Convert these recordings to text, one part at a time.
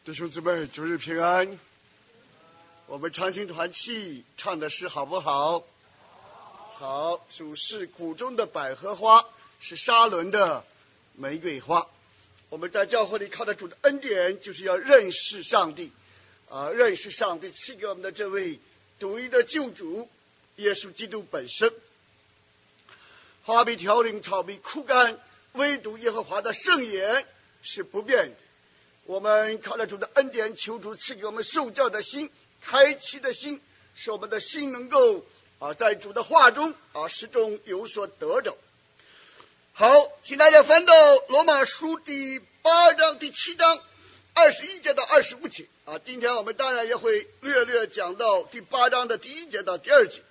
弟兄姊妹，主日平安。我们长兴团契唱的诗好不好？好，主是谷中的百合花，是沙伦的玫瑰花。我们在教会里靠着主的恩典，就是要认识上帝认识上帝赐给我们的这位独一的救主耶稣基督本身。花比凋零，草比枯干，唯独耶和华的圣言是不变的。我们靠着主的恩典，求主赐给我们受教的心，开启的心，使我们的心能够在主的话中始终有所得着。好，请大家翻到罗马书第8章第7章21节到25节今天我们当然也会略讲到第8章的第1节到第2节。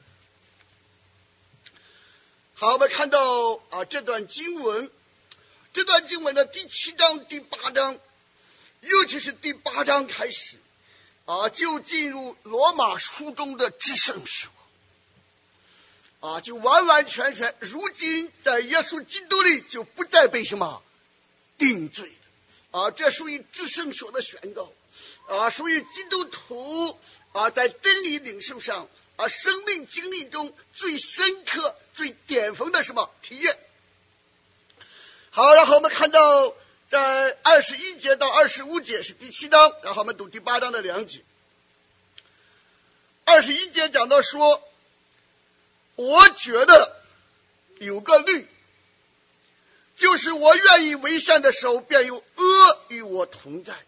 好，我们看到这段经文的第7章第8章，尤其是第8章开始就进入罗马书中的至圣所就完完全全如今在耶稣基督里就不再被什么定罪这属于至圣所的宣告属于基督徒在真理领受上生命经历中最深刻最巅峰的什么体验。好，然后我们看到在21节到25节是第7章，然后我们读第8章的2节。21节讲到说，我觉得有个律，就是我愿意为善的时候，便有恶与我同在。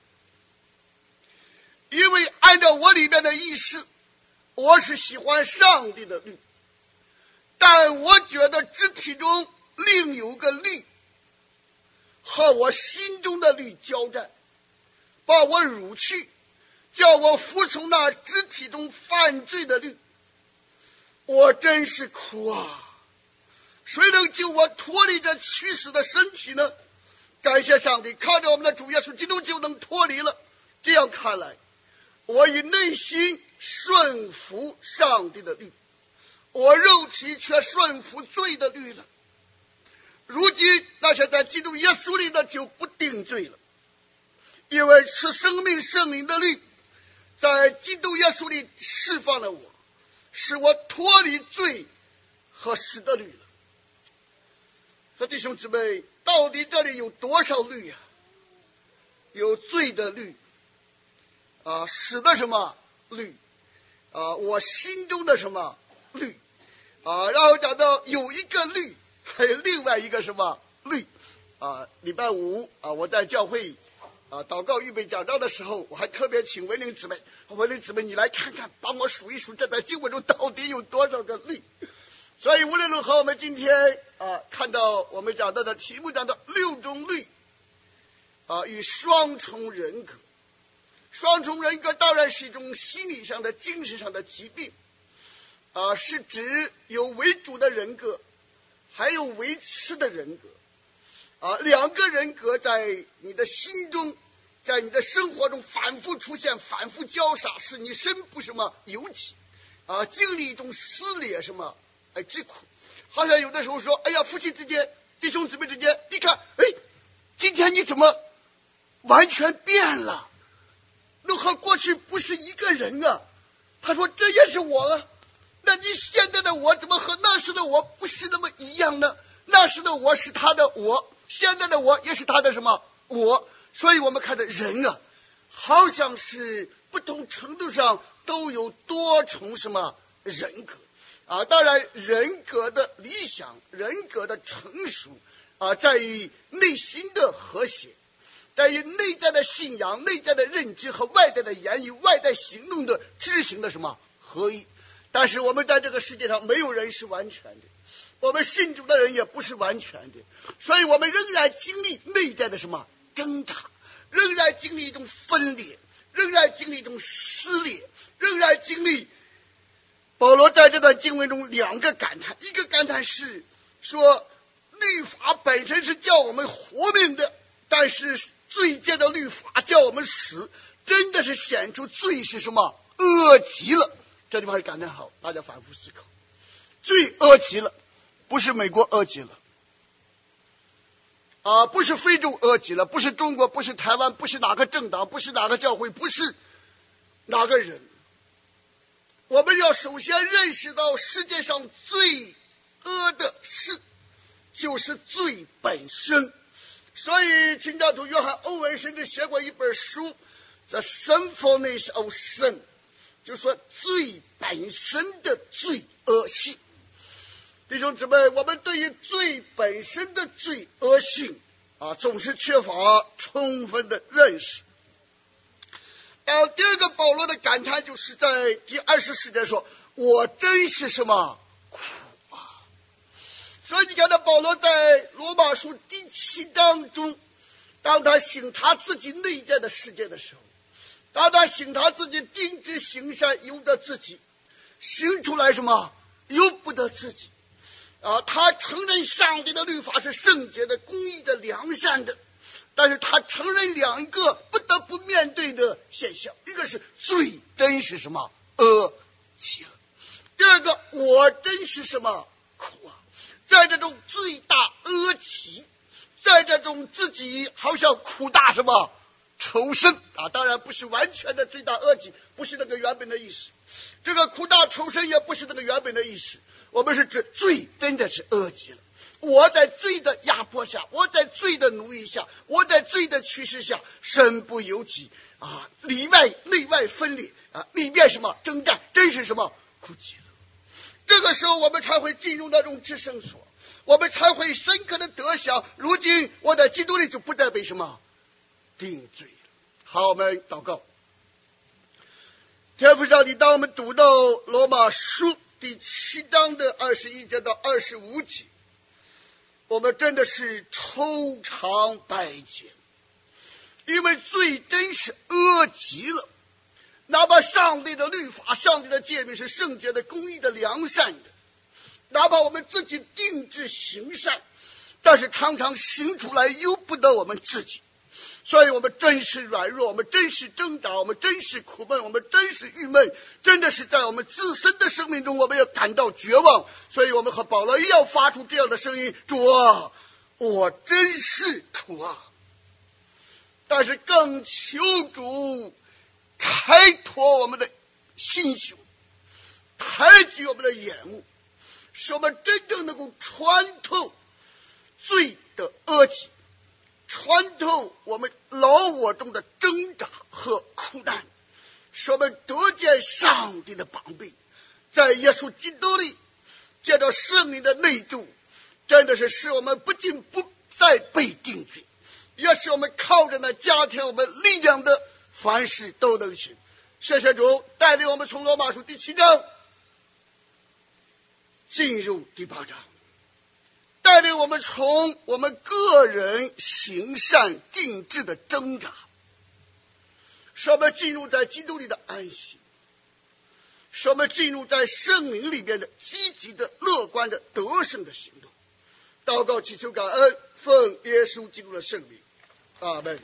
因为按照我里面的意思，我是喜欢上帝的律，但我觉得肢体中另有个律和我心中的律交战，把我掳去，叫我服从那肢体中犯罪的律。我真是苦谁能救我脱离这屈死的身体呢？感谢上帝，靠着我们的主耶稣基督就能脱离了。这样看来，我以内心顺服上帝的律，我肉体却顺服罪的律了。如今那些在基督耶稣里的就不定罪了，因为是生命圣灵的律在基督耶稣里释放了我，使我脱离罪和死的律了。说弟兄姊妹，到底这里有多少律有罪的律死的什么律我心中的什么律然后讲到有一个律，还有另外一个什么律礼拜五我在教会祷告预备讲章的时候，我还特别请文玲姊妹你来看看，帮我数一数这段经文中到底有多少个律。所以无论如何，我们今天看到我们讲到的题目讲到6种律与双重人格。双重人格当然是一种心理上的精神上的疾病是指有为主的人格，还有为次的人格两个人格在你的心中，在你的生活中反复出现，反复交叉，使你身不什么由己经历一种撕裂什么之苦。好像有的时候说，哎呀，夫妻之间弟兄姊妹之间，你看今天你怎么完全变了，都和过去不是一个人他说这也是我那你现在的我怎么和那时的我不是那么一样呢？那时的我是他的我，现在的我也是他的什么我。所以我们看的人好像是不同程度上都有多重什么人格当然人格的理想，人格的成熟在于内心的和谐，在于内在的信仰，内在的认知和外在的言语，外在行动的知行的什么合一。但是我们在这个世界上没有人是完全的，我们信主的人也不是完全的，所以我们仍然经历内在的什么挣扎，仍然经历一种分裂，仍然经历一种撕裂，仍然经历。保罗在这段经文中2个感叹，一个感叹是说律法本身是叫我们活命的，但是罪界的律法叫我们死，真的是显出罪是什么恶极了。这地方是感叹好，大家反复思考，罪恶极了，不是美国恶极了不是非洲恶极了，不是中国，不是台湾，不是哪个政党，不是哪个教会，不是哪个人。我们要首先认识到世界上最恶的事就是罪本身。所以清教徒约翰·欧文甚至写过一本书叫《Sinfulness of Sin》，就说罪本身的罪恶性。弟兄姊妹，我们对于罪本身的罪恶性总是缺乏充分的认识。第二个保罗的感叹就是在第24节说，我真是什么苦啊。所以你看到保罗在罗马书第7章中，当他省察自己内在的世界的时候，当他省察自己定志行善由得自己，行出来什么由不得自己他承认上帝的律法是圣洁的、公义的、良善的，但是他承认两个不得不面对的现象，一个是罪真是什么恶极了，第二个我真是什么苦啊。在这种罪大恶极，在这种自己好像苦大什么仇深当然不是完全的罪大恶极，不是那个原本的意思，这个苦大仇深也不是那个原本的意思，我们是指罪真的是恶极了。我在罪的压迫下，我在罪的奴役下，我在罪的驱使下，身不由己里外内外分裂里面什么征战，真是什么苦极了。这个时候我们才会进入那种至圣所，我们才会深刻的得享，如今我在基督里就不再被什么定罪了。好，我们祷告。天父上帝，当我们读到罗马书第7章的21节到25节，我们真的是愁肠百结，因为罪真是恶极了。哪怕上帝的律法、上帝的诫命是圣洁的、公义的、良善的，哪怕我们自己定志行善，但是常常行出来由不得我们自己，所以我们真是软弱，我们真是挣扎，我们真是苦闷，我们真是郁闷，真的是在我们自身的生命中我们要感到绝望。所以我们和保罗一样发出这样的声音，主啊，我真是苦啊。但是更求主开拓我们的心胸，开举我们的眼目，使我们真正能够穿透罪的恶极，穿透我们老我中的挣扎和苦难，使我们得见上帝的帮助，在耶稣基督里借着圣灵的内住，真的是使我们不仅不再被定罪，也使我们靠着那加添我们力量的凡事都能行。谢谢主带领我们从罗马书第7章进入第8章，带领我们从我们个人行善定志的挣扎，使我们进入在基督里的安息，使我们进入在圣灵里边的积极的、乐观的、得胜的行动。祷告祈求感恩，奉耶稣基督的圣名，阿们。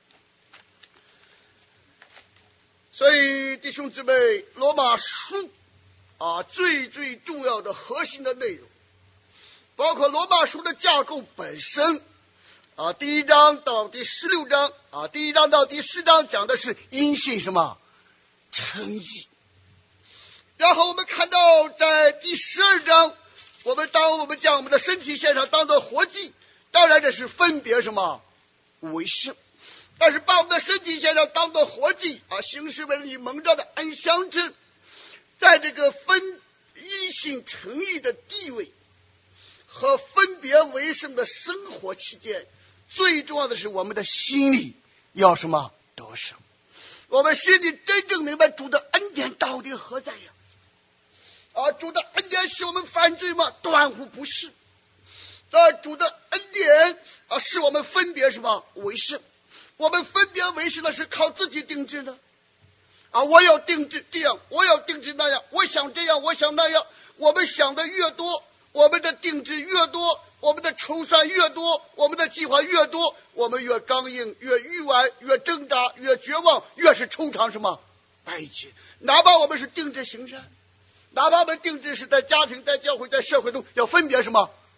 所以弟兄姊妹，罗马书最重要的核心的内容，包括罗马书的架构本身第1章到第16章第1章到第4章讲的是因信什么称义。然后我们看到在第12章，当我们将我们的身体献上当作活祭，当然这是分别什么为圣，但是把我们的身体献上当作活祭行事为了你蒙召的恩相称，在这个分因信称义的地位和分别为圣的生活期间，最重要的是我们的心里要什么得胜。我们心里真正明白主的恩典到底何在呀？主的恩典使我们犯罪吗？断乎不是。主的恩典使我们分别什么为圣。我们分别为圣的是靠自己定制的我要定制这样，我要定制那样，我想这样，我想那样。我们想的越多，我们的定制越多，我们的筹算越多，我们的计划越多，我们越刚硬，越愚顽，越挣扎，越绝望，越是愁肠什么百结。哪怕我们是定制行善，哪怕我们定制是在家庭、在教会、在社会中要分别什么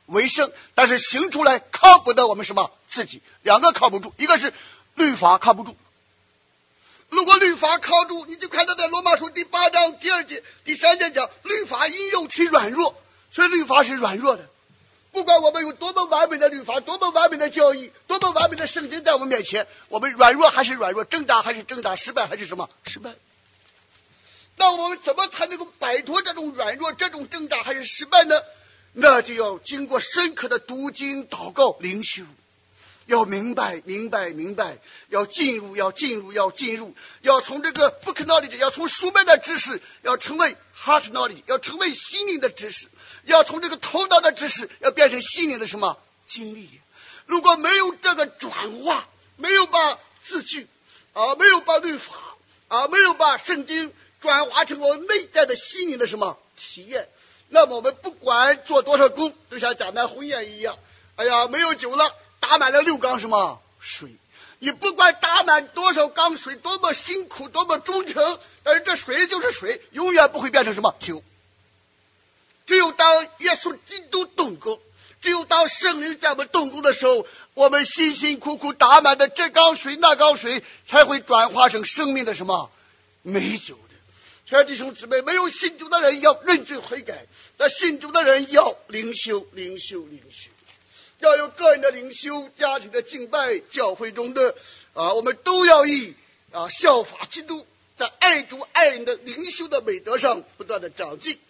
为圣，但是行出来靠不得我们什么自己，两个靠不住，一个是律法靠不住。如果律法靠住，你就看到在罗马书第8章第2节第3节讲，律法因有其软弱，所以律法是软弱的。不管我们有多么完美的律法，多么完美的教义，多么完美的圣经在我们面前，我们软弱还是软弱，挣扎还是挣扎，失败还是什么失败。那我们怎么才能够摆脱这种软弱，这种挣扎还是失败呢？那就要经过深刻的读经、祷告、灵修，要明白，要进入，要从这个 book knowledge， 要从书本的知识，要成为 heart knowledge， 要成为心灵的知识，要从这个头脑的知识，要变成心灵的什么经历。如果没有这个转化，没有把字句没有把律法没有把圣经转化成我内在的心灵的什么体验，那么我们不管做多少功，就像迦南婚宴一样，哎呀，没有酒了，打满了6缸什么水，你不管打满多少缸水，多么辛苦，多么忠诚，但是这水就是水，永远不会变成什么酒。只有当耶稣基督动工，只有当圣灵在我们动工的时候，我们辛辛苦苦打满的这缸水那缸水才会转化成生命的什么美酒的。亲爱的弟兄姊妹，没有信主的人要认罪悔改，那信主的人要灵修，要有个人的灵修，家庭的敬拜，教会中的我们都要以效法基督，在爱主爱人的灵修的美德上不断的长进。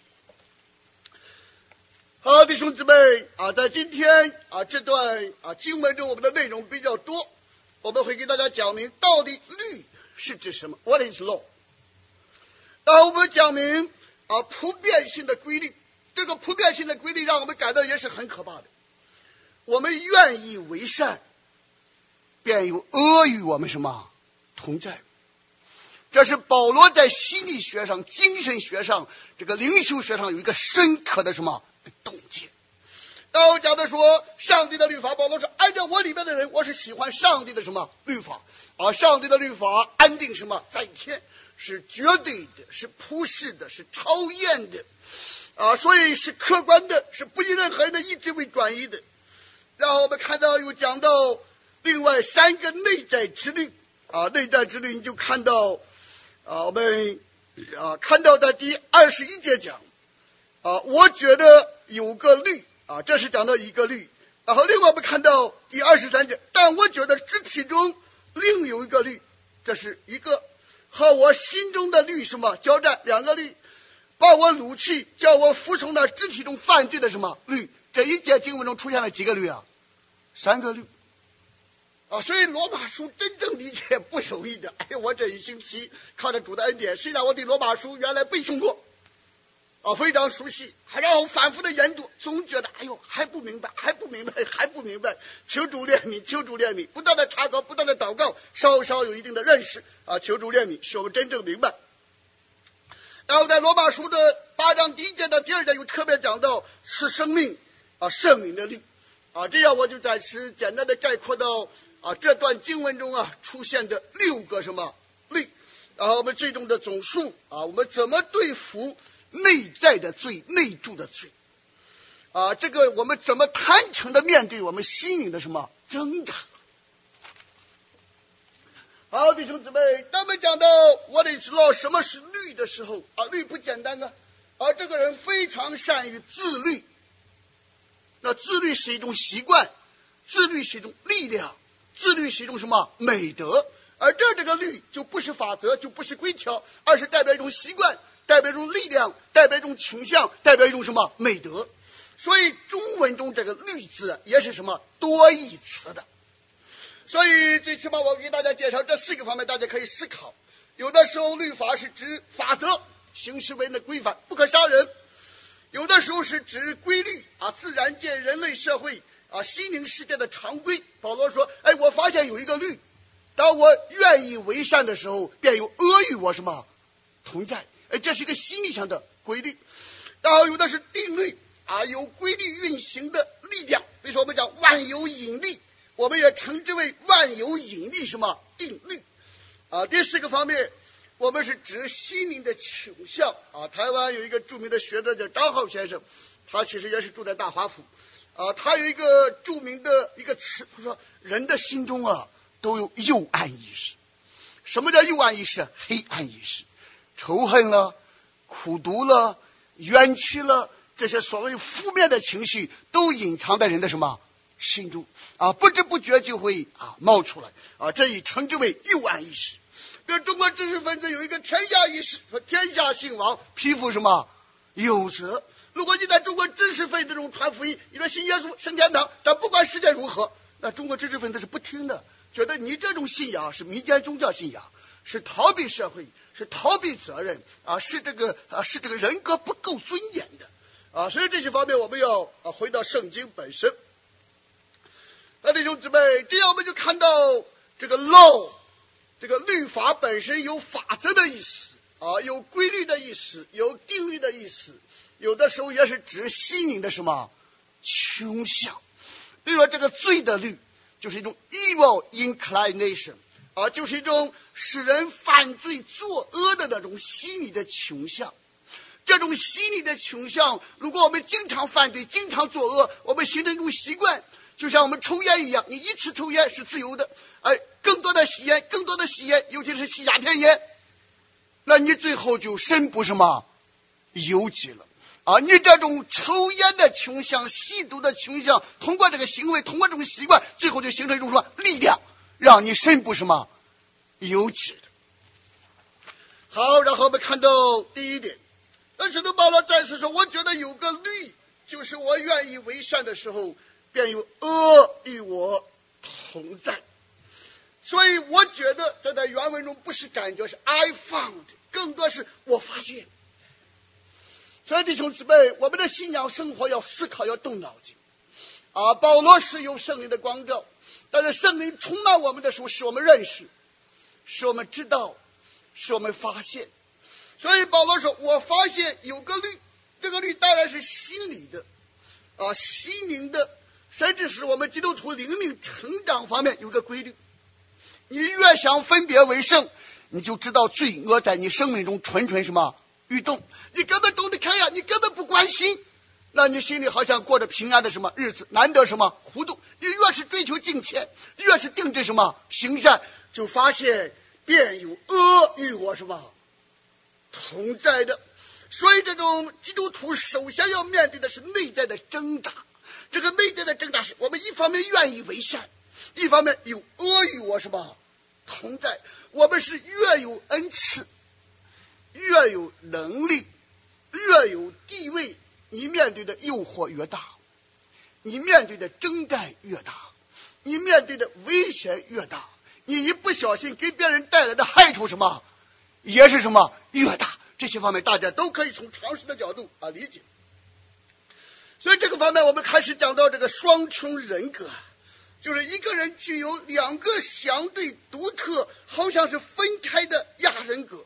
好，弟兄姊妹在今天这段经文中，我们的内容比较多，我们会给大家讲明到底律是指什么 ，What is law？ 然后我们讲明普遍性的规律，这个普遍性的规律让我们感到也是很可怕的。我们愿意为善，便有恶与我们什么同在。这是保罗在心理学上、精神学上、这个灵修学上有一个深刻的什么洞见。然后讲的说上帝的律法，保罗说按照我里面的人，我是喜欢上帝的什么律法上帝的律法安定什么在天，是绝对的，是普世的，是超验的所以是客观的，是不以任何人的意志为转移的。然后我们看到又讲到另外3个内在之律内在之律，你就看到我们看到的第21节讲我觉得有个律这是讲到一个律。然后另外我们看到第23节，但我觉得肢体中另有一个律，这是一个和我心中的律什么交战，2个律，把我掳去，叫我服从了肢体中犯罪的什么律。这一节经文中出现了几个律3个律所以罗马书真正理解不容易的。我这1星期靠着主的恩典，虽然我对罗马书原来背诵过非常熟悉，还让我反复的研读，总觉得还不明白，求主怜悯，不断的查考，不断的祷告，稍稍有一定的认识求主怜悯，使我们真正明白。然后在罗马书的8章第1节的第2节又特别讲到是生命圣灵的律这样我就暂时简单的概括到这段经文中出现的6个什么律，然后我们最终的总数我们怎么对付内在的罪，内住的罪这个我们怎么坦诚的面对我们心灵的什么挣扎。好，弟兄姊妹，当我们讲到我得知道什么是律的时候律不简单这个人非常善于自律。那自律是一种习惯，自律是一种力量，自律是一种什么美德，而这个律就不是法则，就不是规条，而是代表一种习惯，代表一种力量，代表一种倾向，代表一种什么美德。所以中文中这个律字也是什么多义词的。所以最起码我给大家介绍这4个方面，大家可以思考。有的时候律法是指法则，行事为人的规范，不可杀人；有的时候是指规律自然界、人类社会心灵世界的常规。保罗说我发现有一个律，当我愿意为善的时候，便有恶与我什么同在这是一个心理上的规律。然后有的是定律有规律运行的力量，比如说我们讲万有引力，我们也称之为万有引力什么定律第4个方面，我们是指心灵的倾向台湾有一个著名的学者叫张浩先生，他其实也是住在大华府他有一个著名的一个词，他说人的心中都有幽暗意识。什么叫幽暗意识？黑暗意识，仇恨了，苦毒了，冤屈了，这些所谓负面的情绪都隐藏在人的什么心中不知不觉就会冒出来这也称之为幽暗意识。比如中国知识分子有一个天下意识，说天下兴亡，匹夫什么有责。如果你在中国知识分子中传福音，你说信耶稣升天堂，但不管世界如何，那中国知识分子是不听的，觉得你这种信仰是民间宗教信仰，是逃避社会，是逃避责任是这个人格不够尊严的所以这些方面我们要回到圣经本身。那弟兄姊妹，这样我们就看到这个 law 这个律法本身有法则的意思有规律的意思，有定律的意思，有的时候也是指心灵的什么倾向。比如说这个罪的律就是一种 evil inclination就是一种使人犯罪作恶的那种心理的倾向。这种心理的倾向，如果我们经常犯罪，经常作恶，我们形成一种习惯，就像我们抽烟一样，你一次抽烟是自由的更多的吸烟，更多的吸烟，尤其是吸鸦片烟，那你最后就身不什么由己了你这种抽烟的倾向，吸毒的倾向，通过这个行为，通过这种习惯，最后就形成一种什么力量，让你身不什么由己的。好，然后我们看到第一点，那使徒保罗再次说，我觉得有个律，就是我愿意为善的时候，便有恶与我同在。所以我觉得这在原文中不是感觉，是 I found， 更多是我发现。所以弟兄姊妹，我们的信仰生活要思考，要动脑筋保罗是有圣灵的光照，但是圣灵充满我们的时候，使我们认识，使我们知道，使我们发现。所以保罗说，我发现有个律，这个律当然是心理的心灵的，甚至是我们基督徒灵命成长方面有个规律。你越想分别为圣，你就知道罪恶在你生命中蠢蠢什么欲动，你根本懂得开你根本不关心，那你心里好像过着平安的什么日子，难得什么糊涂。你越是追求敬虔，越是定制什么行善，就发现便有恶与我什么同在的。所以这种基督徒首先要面对的是内在的挣扎，这个内在的挣扎是我们一方面愿意为善，一方面有恶与我什么同在。我们是越有恩赐，越有能力，越有地位，你面对的诱惑越大，你面对的征战越大，你面对的危险越大，你一不小心给别人带来的害处什么也是什么越大。这些方面大家都可以从常识的角度理解。所以这个方面我们开始讲到这个双重人格，就是一个人具有两个相对独特，好像是分开的亚人格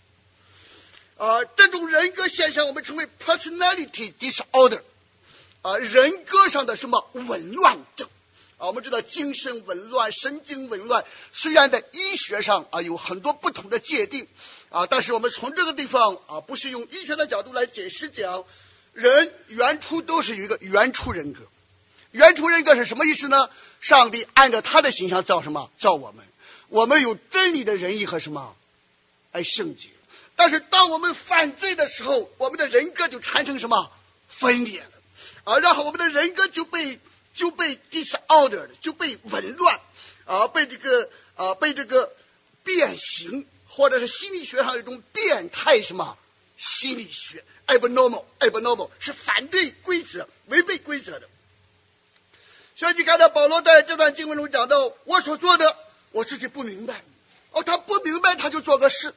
这种人格现象我们称为 personality disorder 人格上的什么紊乱症我们知道精神紊乱、神经紊乱，虽然在医学上有很多不同的界定但是我们从这个地方不是用医学的角度来解释，讲人原初都是有一个原初人格。原初人格是什么意思呢？上帝按照他的形象造什么？造我们，我们有真理的仁义和什么圣洁。但是当我们犯罪的时候，我们的人格就产生什么分裂了然后我们的人格就被 disordered， 就被紊乱被这个变形，或者是心理学上有一种变态什么心理学 abnormal 是反对规则、违背规则的。所以你看到保罗在这段经文中讲到，我所做的我自己不明白他不明白他就做个事。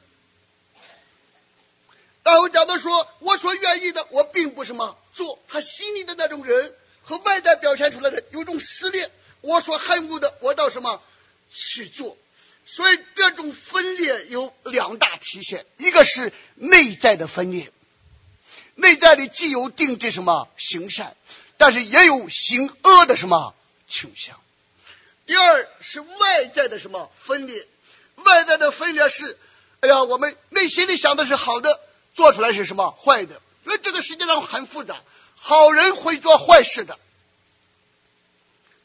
然后讲到说，我所愿意的我并不什么做，他心里的那种人和外在表现出来的有种撕裂，我所恨恶的我到什么去做。所以这种分裂有两大体现，一个是内在的分裂，内在里既有定制什么行善，但是也有行恶的什么倾向。第二是外在的什么分裂，外在的分裂是我们内心里想的是好的，做出来是什么坏的。所以这个世界上很复杂，好人会做坏事的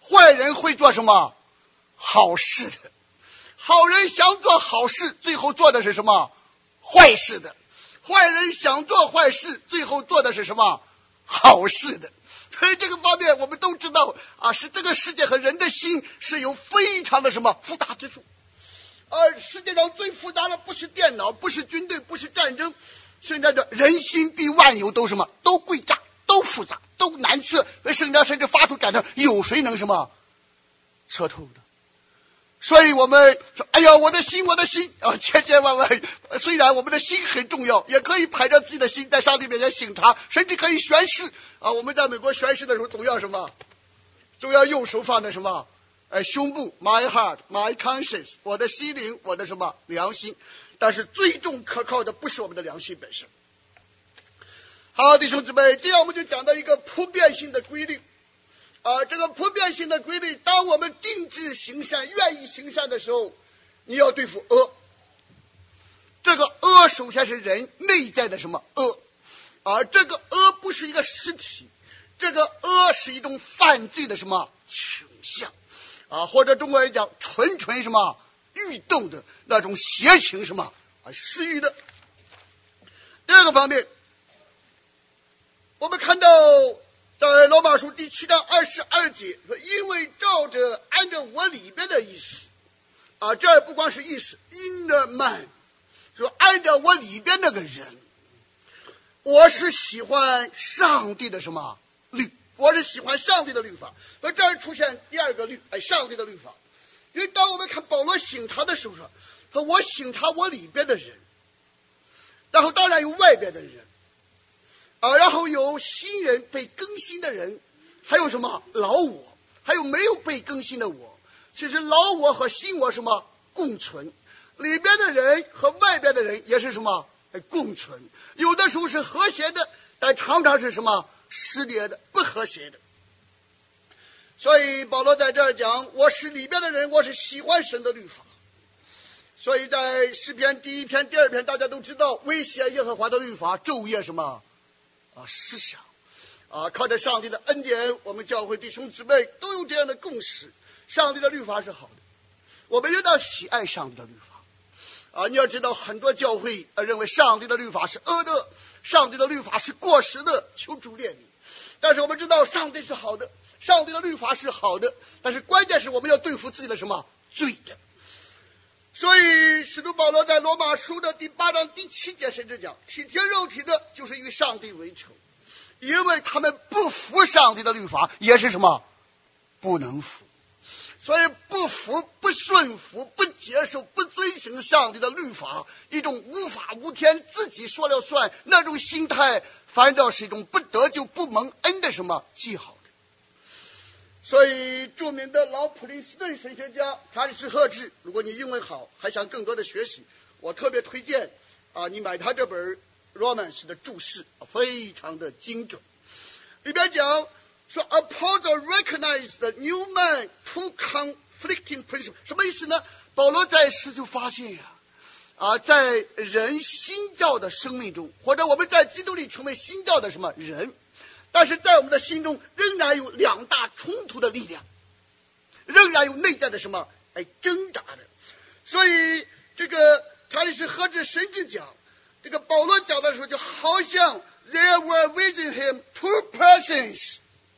坏人会做什么？好事的。好人想做好事，最后做的是什么？坏事的。坏人想做坏事，最后做的是什么？好事的。所以这个方面我们都知道是这个世界和人的心是有非常的什么复杂之处。而世界上最复杂的不是电脑，不是军队，不是战争，现在的人心比万有都什么？都诡诈，都复杂，都难测。圣经甚至发出感叹：有谁能什么测透的？所以我们说，哎呀，我的心千千万万，虽然我们的心很重要，也可以排着自己的心在上帝面前省察，甚至可以宣誓我们在美国宣誓的时候总要什么？总要右手放在什么？胸部 my heart my conscience， 我的心灵，我的什么良心。但是最终可靠的不是我们的良心本身。好，弟兄姊妹，这样我们就讲到一个普遍性的规律这个普遍性的规律，当我们定志行善，愿意行善的时候，你要对付恶。这个恶首先是人内在的什么恶这个恶不是一个实体，这个恶是一种犯罪的什么倾向或者中国人讲纯什么欲动的那种邪情什么私欲的。第二个方面，我们看到在罗马书第7章22节说，因为按着我里边的意识这不光是意识 inner man， 说按照我里边那个人，我是喜欢上帝的什么律，我是喜欢上帝的律法。那这儿出现第二个律上帝的律法。因为当我们看保罗省察的时候说我省察我里边的人，然后当然有外边的人然后有新人被更新的人，还有什么老我，还有没有被更新的我。其实老我和新我什么共存，里边的人和外边的人也是什么共存。有的时候是和谐的，但常常是什么撕裂的，不和谐的。所以保罗在这儿讲，我是里边的人，我是喜欢神的律法。所以在诗篇第1篇第2篇大家都知道，威胁耶和华的律法，昼夜什么思想靠着上帝的恩典，我们教会弟兄姊妹都有这样的共识，上帝的律法是好的，我们应当喜爱上帝的律法你要知道，很多教会认为上帝的律法是恶的，上帝的律法是过时的，求主怜悯。但是我们知道上帝是好的，上帝的律法是好的，但是关键是我们要对付自己的什么罪的。所以使徒保罗在罗马书的第8章第7节甚至讲，体贴肉体的就是与上帝为仇，因为他们不服上帝的律法，也是什么不能服。所以不服、不顺服、不接受、不遵行上帝的律法，一种无法无天、自己说了算那种心态，反倒是一种不得救、不蒙恩的什么记号的。所以著名的老普林斯顿神学家查理斯·赫治，如果你英文好还想更多的学习，我特别推荐你买他这本 Romans 的注释，非常的精准。里边讲说 Apostle recognized the new man two conflicting principles， 什么意思呢？保罗在世就发现在人新造的生命中，或者我们在基督里成为新造的什么人，但是在我们的心中仍然有两大冲突的力量，仍然有内在的什么挣扎的。所以这个查理斯·赫治甚至讲，这个保罗讲的时候就好像 there were within him two persons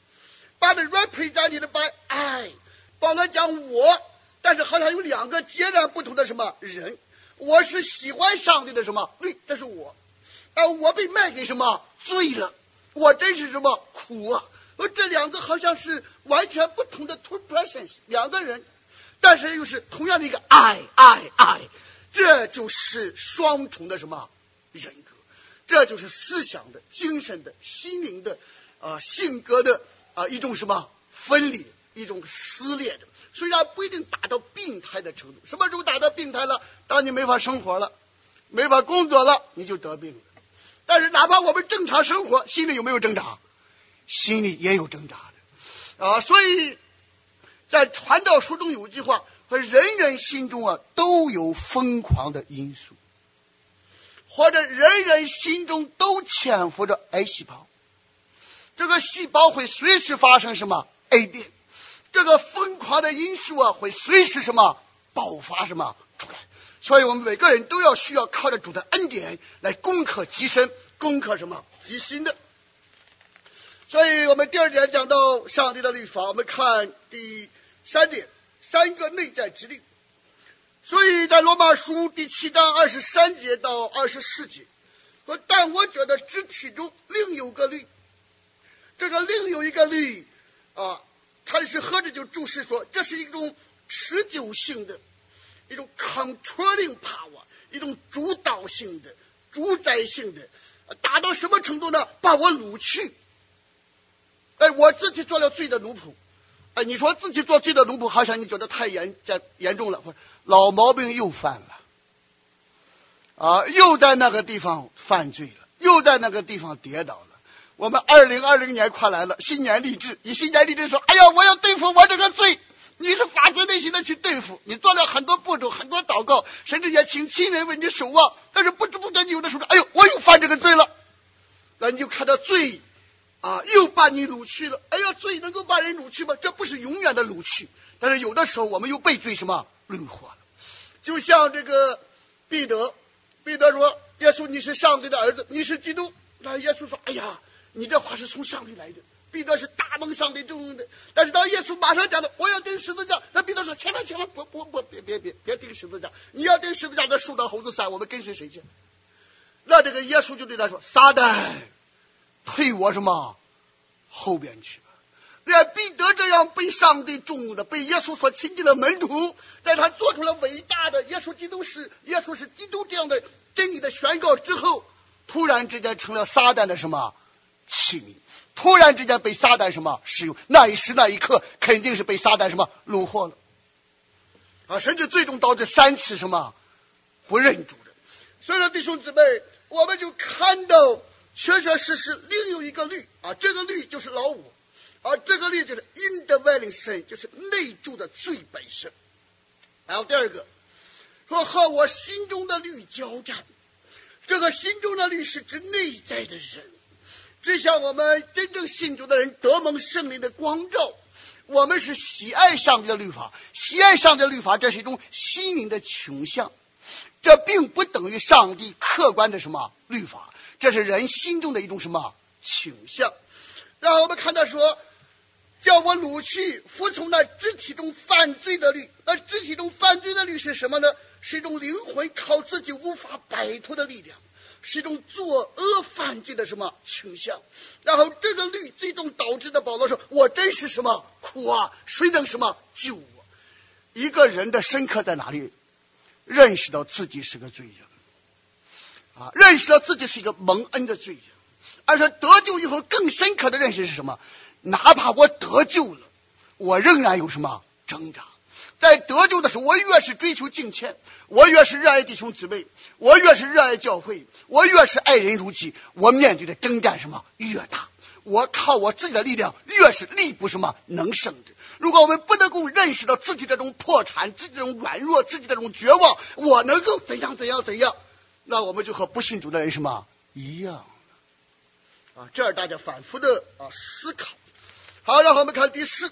but represented by I。 保罗讲我，但是好像有两个截然不同的什么人。我是喜欢上帝的什么律，这是我我被卖给什么罪了，我真是什么苦而这两个好像是完全不同的 two persons， 两个人，但是又是同样的一个爱，这就是双重的什么人格，这就是思想的、精神的、心灵的性格的一种什么分裂，一种撕裂的。虽然不一定达到病态的程度，什么时候达到病态了？当你没法生活了，没法工作了，你就得病了。但是哪怕我们正常生活，心里有没有挣扎？心里也有挣扎的所以在传道书中有一句话，人人心中都有疯狂的因素，或者人人心中都潜伏着癌细胞，这个细胞会随时发生什么癌变， 这个疯狂的因素啊，会随时什么爆发什么出来。所以我们每个人都需要靠着主的恩典来攻克己身，攻克什么己心的。所以我们第二点讲到上帝的律法，我们看第三点，三个内在之律。所以在罗马书第7章23节到24节，但我觉得肢体中另有个律，这个另有一个律啊，禅师合着就注释说，这是一种持久性的，一种 controlling power， 一种主导性的、主宰性的，达到什么程度呢？把我掳去。我自己做了罪的奴仆。你说自己做罪的奴仆，好像你觉得太严重了，老毛病又犯了又在那个地方犯罪了，又在那个地方跌倒了。我们2020年快来了，新年立志，你新年立志说，哎呀，我要对付我这个罪。你是发自内心的去对付，你做了很多步骤，很多祷告，甚至也请亲人为你守望，但是不知不觉你有的时候说，哎呦，我又犯这个罪了。那你就看到罪又把你掳去了。哎呀，罪能够把人掳去吗？这不是永远的掳去，但是有的时候我们又被罪什么迷惑了。就像这个彼得说，耶稣你是上帝的儿子，你是基督。那耶稣说，哎呀，你这话是从上帝来的。彼得是大蒙上帝重用的，但是当耶稣马上讲的我要钉十字架，那彼得说千万别钉十字架，你要钉十字架，那树到猴子山，我们跟随谁去？那这个耶稣就对他说，撒旦退我什么后边去吧。连彼得这样被上帝重用的，被耶稣所亲近的门徒，在他做出了伟大的耶稣是基督这样的真理的宣告之后，突然之间成了撒旦的什么器皿，突然之间被撒旦什么使用，那一时那一刻肯定是被撒旦什么虏获了甚至最终导致3次什么不认主的。所以说弟兄姊妹，我们就看到确确实实另有一个律这个律就是老我这个律就是 indwelling sin， 就是内住的罪本身。然后第二个说和我心中的律交战，这个心中的律是指内在的人，只像我们真正信主的人得蒙圣灵的光照，我们是喜爱上帝的律法，喜爱上帝的律法，这是一种心灵的倾向，这并不等于上帝客观的什么律法，这是人心中的一种什么倾向。然后我们看到说，叫我掳去服从那肢体中犯罪的律。那肢体中犯罪的律是什么呢？是一种灵魂靠自己无法摆脱的力量，是一种作恶犯罪的什么倾向。然后这个律最终导致的，保罗说，我真是什么苦谁能什么救我？一个人的深刻在哪里？认识到自己是个罪人认识到自己是一个蒙恩的罪人。而且得救以后更深刻的认识是什么？哪怕我得救了，我仍然有什么挣扎。在得救的时候，我越是追求敬虔，我越是热爱弟兄姊妹，我越是热爱教会，我越是爱人如己，我面对的征战什么越大，我靠我自己的力量越是力不什么能胜的。如果我们不能够认识到自己这种破产，自己这种软弱，自己这种绝望，我能够怎样，那我们就和不信主的人什么一样这儿大家反复的思考。好，然后我们看第4。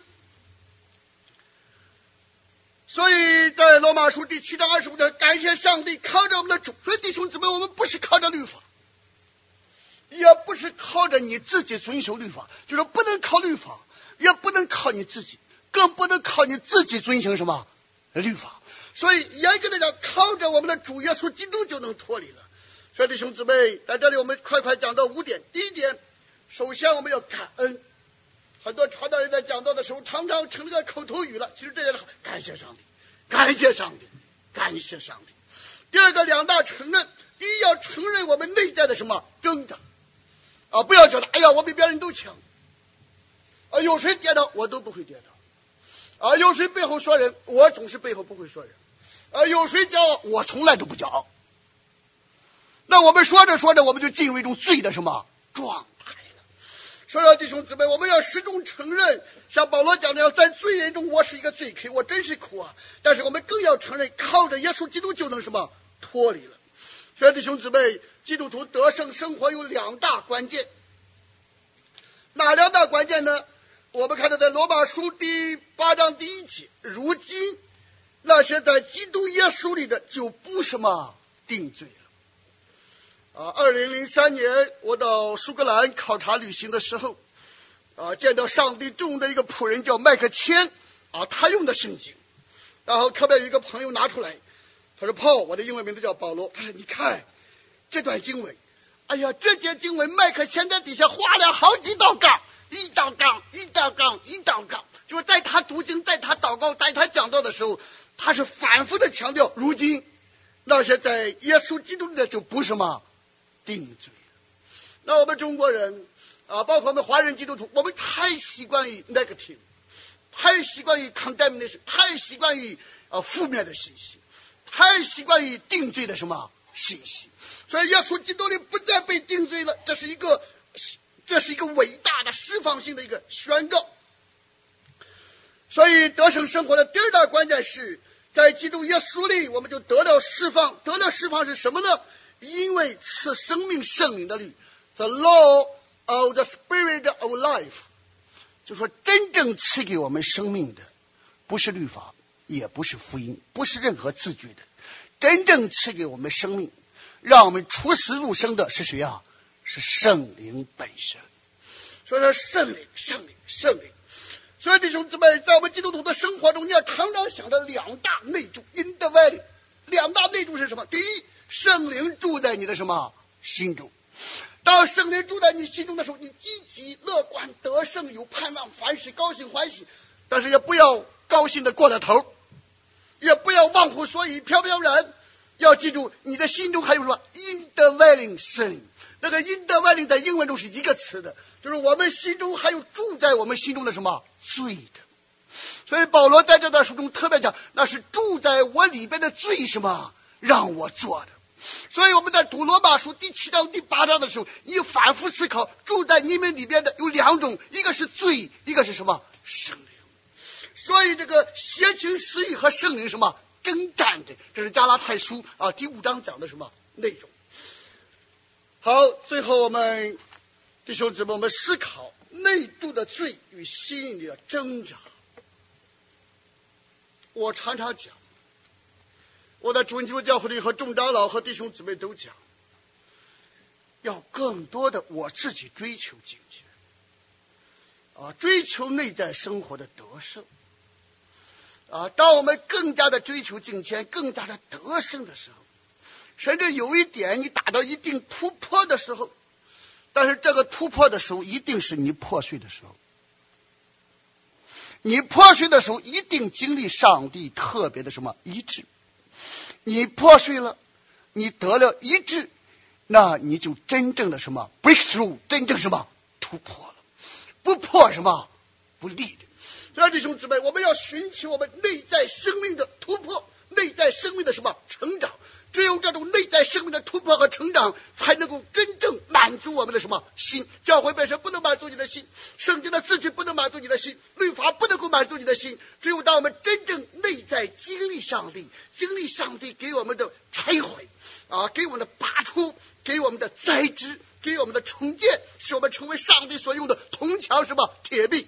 所以在罗马书第7章25节，感谢上帝靠着我们的主。所以弟兄姊妹，我们不是靠着律法，也不是靠着你自己遵守律法，就是不能靠律法，也不能靠你自己，更不能靠你自己遵行什么律法。所以严格的讲，靠着我们的主耶稣基督就能脱离了。所以弟兄姊妹，在这里我们快讲到5点。第一点，首先我们要感恩。很多传道人在讲道的时候常常成了个口头语了，其实这也是感谢上帝，感谢上帝，感谢上帝。第二个2大承认，第一要承认我们内在的什么挣扎不要觉得哎呀我比别人都强有谁跌倒我都不会跌倒有谁背后说人我总是背后不会说人有谁骄傲我从来都不骄傲。那我们说着说着我们就进入一种罪的什么状态了。所以弟兄姊妹，我们要始终承认，像保罗讲的，要在罪人中我是一个罪魁，我真是苦但是我们更要承认，靠着耶稣基督就能什么脱离了。所以弟兄姊妹，基督徒得胜生活有2大关键。哪2大关键呢？ 我们看到在罗马书第8章第1节，如今那些在基督耶稣里的就不什么定罪了。2003年我到苏格兰考察旅行的时候，见到上帝重用的一个仆人叫麦克谦，他用的圣经，然后特别有一个朋友拿出来，他说 Paul， 我的英文名字叫保罗，他说你看这段经文，哎呀，这节经文麦克谦在底下画了好几道杠，一道杠一道杠一道杠，就是在他读经，在他祷告，在他讲道的时候，他是反复的强调，如今那些在耶稣基督里的就不是什么定罪了。那我们中国人包括我们华人基督徒，我们太习惯于 negative， 太习惯于 condemnation， 太习惯于负面的信息，太习惯于定罪的什么信息。所以耶稣基督里不再被定罪了，这是一个伟大的释放性的一个宣告。所以得胜生活的第二大关键是在基督耶稣里，我们就得到释放。得到释放是什么呢？因为赐生命圣灵的律 The law of the spirit of life， 就说真正赐给我们生命的不是律法，也不是福音，不是任何字句的，真正赐给我们生命让我们出死入生的是谁啊？是圣灵本身。所以说圣灵。所以弟兄姊妹，在我们基督徒的生活中，你要常常想着两大内住 indwelling。 两大内住是什么？第一，圣灵住在你的什么心中。当圣灵住在你心中的时候，你积极乐观得胜有盼望，凡事高兴欢喜，但是也不要高兴的过了头，也不要忘乎所以飘飘然。要记住你的心中还有什么 indwelling sin。 那个 indwelling 在英文中是一个词的，就是我们心中还有住在我们心中的什么罪的。所以保罗在这段书中特别讲，那是住在我里边的罪什么让我做的。所以我们在读罗马书第7章第8章的时候，你反复思考，住在你们里边的有两种，一个是罪，一个是什么圣灵。所以这个邪情私欲和圣灵什么征战的，这是加拉太书第5章讲的什么内容。好，最后我们弟兄姊妹，我们思考内住的罪与心里的挣扎。我常常讲，我在主恩基督教会里和众长老和弟兄姊妹都讲，要更多的我自己追求境界追求内在生活的得胜当我们更加的追求境界，更加的得胜的时候，甚至有一点你达到一定突破的时候，但是这个突破的时候一定是你破碎的时候，你破碎的时候一定经历上帝特别的什么医治。你破碎了，你得了医治，那你就真正的什么 breakthrough， 真正什么突破了。不破什么不利的。所以弟兄姊妹，我们要寻求我们内在生命的突破，内在生命的什么成长。只有这种内在生命的突破和成长，才能够真正满足我们的什么心。教会本身不能满足你的心，圣经的字句不能满足你的心，律法不能够满足你的心。只有当我们真正内在经历上帝，经历上帝给我们的拆毁给我们的拔出，给我们的栽植，给我们的重建，使我们成为上帝所用的铜墙什么铁壁。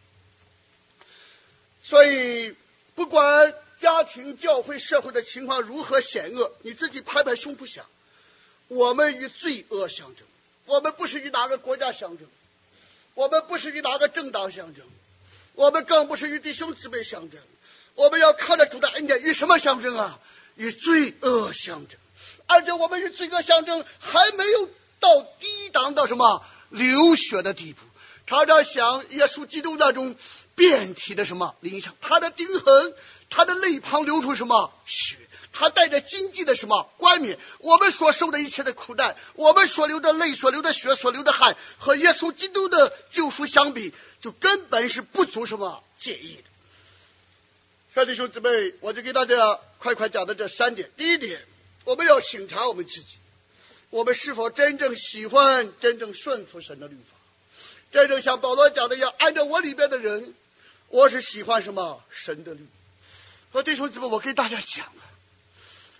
所以不管家庭、教会、社会的情况如何险恶，你自己拍拍胸脯想，我们与罪恶相争，我们不是与哪个国家相争，我们不是与哪个政党相争，我们更不是与弟兄姊妹相争，我们要靠着主的恩典与什么相争啊？与罪恶相争。而且我们与罪恶相争还没有到抵挡到什么流血的地步。常常想耶稣基督那种遍体的什么鳞伤，他的钉痕，他的肋旁流出什么血，他带着荆棘的什么冠冕。我们所受的一切的苦难，我们所流的泪，所流的血，所流的汗，和耶稣基督的救赎相比，就根本是不足什么介意的。兄弟兄姊妹，我就给大家快快讲的这3点。第一点，我们要省察我们自己，我们是否真正喜欢，真正顺服神的律法。真正像保罗讲的一样，按照我里边的人，我是喜欢什么神的律。和弟兄姊妹，我给大家讲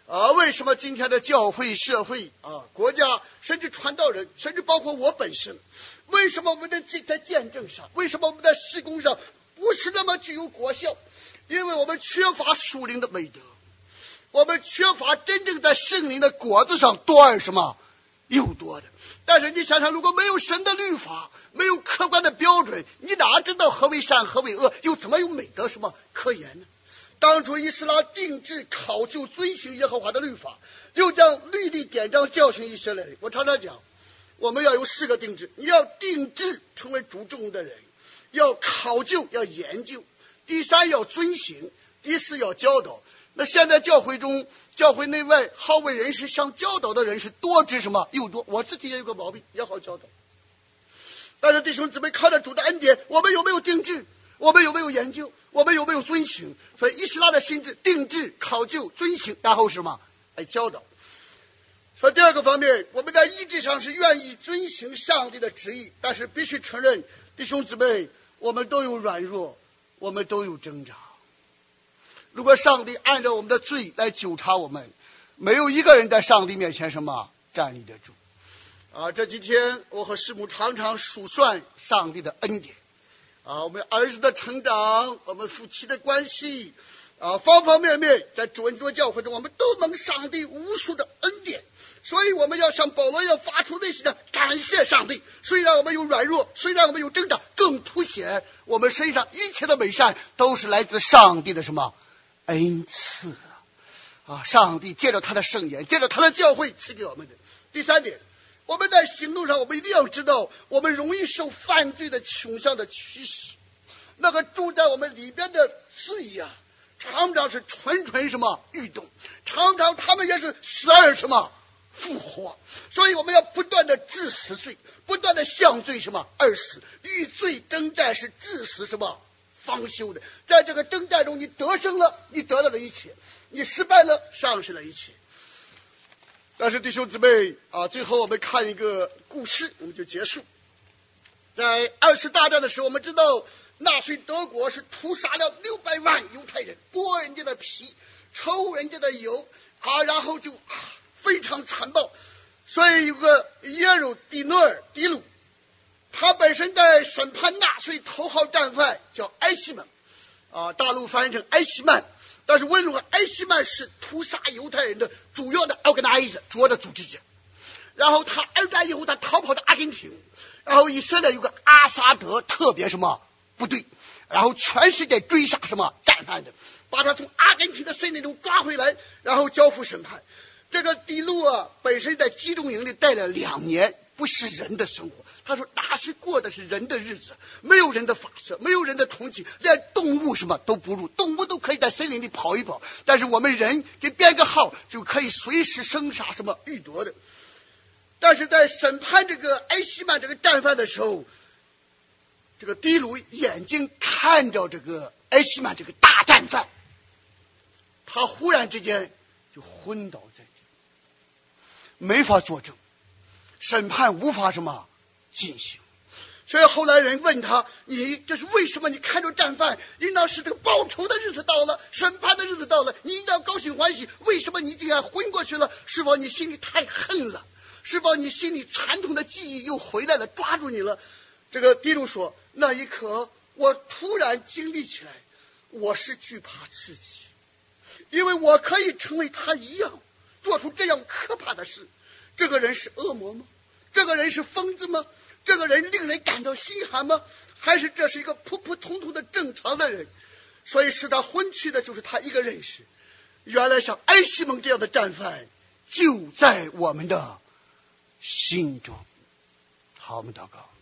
为什么今天的教会、社会国家，甚至传道人，甚至包括我本身，为什么我们在见证上，为什么我们在事工上不是那么具有果效？因为我们缺乏属灵的美德，我们缺乏真正在圣灵的果子上多而什么又多的。但是你想想，如果没有神的律法，没有客观的标准，你哪知道何为善何为恶，又怎么有美德什么可言呢？当初以斯拉定制考究遵行耶和华的律法，又将律例典章教训以色列人。我常常讲，我们要有4个定制，你要定制成为主重的人，要考究，要研究，第3要遵行，第4要教导。那现在教会中，教会内外好为人师相教导的人是多之什么又多。我自己也有个毛病，也好教导。但是弟兄姊妹，靠着主的恩典，我们有没有定制？我们有没有研究？我们有没有遵行？所以以斯拉的心智，定制、考究、遵行，然后什么来教导。所以第2个方面，我们在意志上是愿意遵行上帝的旨意，但是必须承认，弟兄姊妹，我们都有软弱，我们都有挣扎。如果上帝按照我们的罪来纠察我们，没有一个人在上帝面前什么站立得住。这几天我和师母常常数算上帝的恩典。我们儿子的成长，我们夫妻的关系，方方面面，在主恩多教会中，我们都蒙上帝无数的恩典。所以我们要像保罗要发出内心的感谢上帝。虽然我们有软弱，虽然我们有挣扎，更凸显我们身上一切的美善都是来自上帝的什么恩赐上帝借着他的圣言，借着他的教会赐给我们的。第3点，我们在行动上，我们一定要知道，我们容易受犯罪的倾向的驱使。那个住在我们里边的罪常常是蠢什么欲动，常常他们也是死而什么复活。所以我们要不断的治死罪，不断的向罪什么而死。与罪征战是治死什么方休的。在这个征战中，你得胜了，你得到了一切；你失败了，丧失了一切。但是弟兄姊妹最后我们看一个故事，我们就结束。在2次大战的时候，我们知道纳粹德国是屠杀了600万犹太人，剥人家的皮，抽人家的油然后就非常残暴。所以有个耶鲁迪诺尔迪鲁，他本身在审判纳粹头号战犯叫埃希曼大陆翻译成埃希曼。但是无论如何，埃希曼是屠杀犹太人的主要的 organizer， 主要的组织者。然后他2战以后，他逃跑到阿根廷，然后以色列有个阿萨德特别什么部队，然后全世界追杀什么战犯的，把他从阿根廷的森林中抓回来，然后交付审判。这个迪路本身在集中营里待了2年，不是人的生活。他说哪是过的是人的日子，没有人的法则，没有人的同情，连动物什么都不如。动物都可以在森林里跑一跑，但是我们人给编个号就可以随时生杀什么予夺的。但是在审判这个埃希曼这个战犯的时候，这个迪鲁眼睛看着这个埃希曼这个大战犯，他忽然之间就昏倒在地，没法作证，审判无法什么进行。所以后来人问他，你这是为什么？你看着战犯，应当是这个报仇的日子到了，审判的日子到了，你应当高兴欢喜，为什么你竟然昏过去了？是否你心里太恨了？是否你心里惨痛的记忆又回来了，抓住你了？这个迪鲁说，那一刻我突然经历起来，我是惧怕刺激，因为我可以成为他一样，做出这样可怕的事。这个人是恶魔吗？这个人是疯子吗？这个人令人感到心寒吗？还是这是一个普普通通的正常的人？所以使他昏去的就是他一个认识，原来像埃希蒙这样的战犯就在我们的心中。好，我们祷告。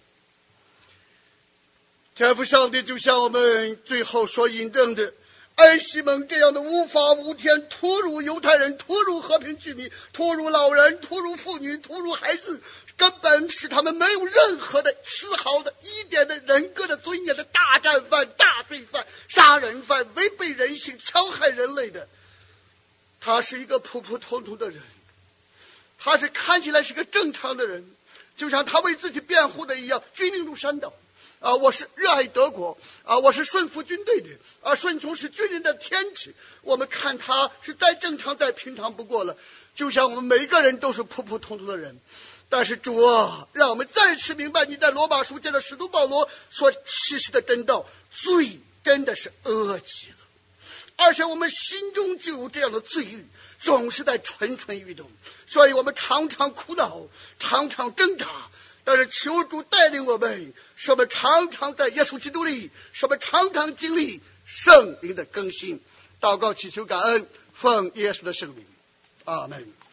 天父上帝，就像我们最后所引证的，埃希蒙这样的无法无天，屠辱犹太人，屠辱和平居民，屠辱老人，屠辱妇女，屠辱孩子，根本使他们没有任何的丝毫的一点的人格的尊严的大战犯、大罪犯、杀人犯，违背人性，戕害人类的。他是一个普普通通的人，他是看起来是个正常的人，就像他为自己辩护的一样，军令如山倒。 我是热爱德国我是顺服军队的顺从是军人的天职，我们看他是再正常再平常不过了，就像我们每一个人都是普普通通的人。但是主让我们再次明白你在罗马书见到使徒保罗所启示的真道，罪真的是恶极了，而且我们心中就有这样的罪欲，总是在蠢蠢欲动，所以我们常常苦恼，常常挣扎。但是求主带领我们，使我们常常在耶稣基督里，使我们常常经历圣灵的更新。祷告祈求感恩，奉耶稣的圣名，阿们。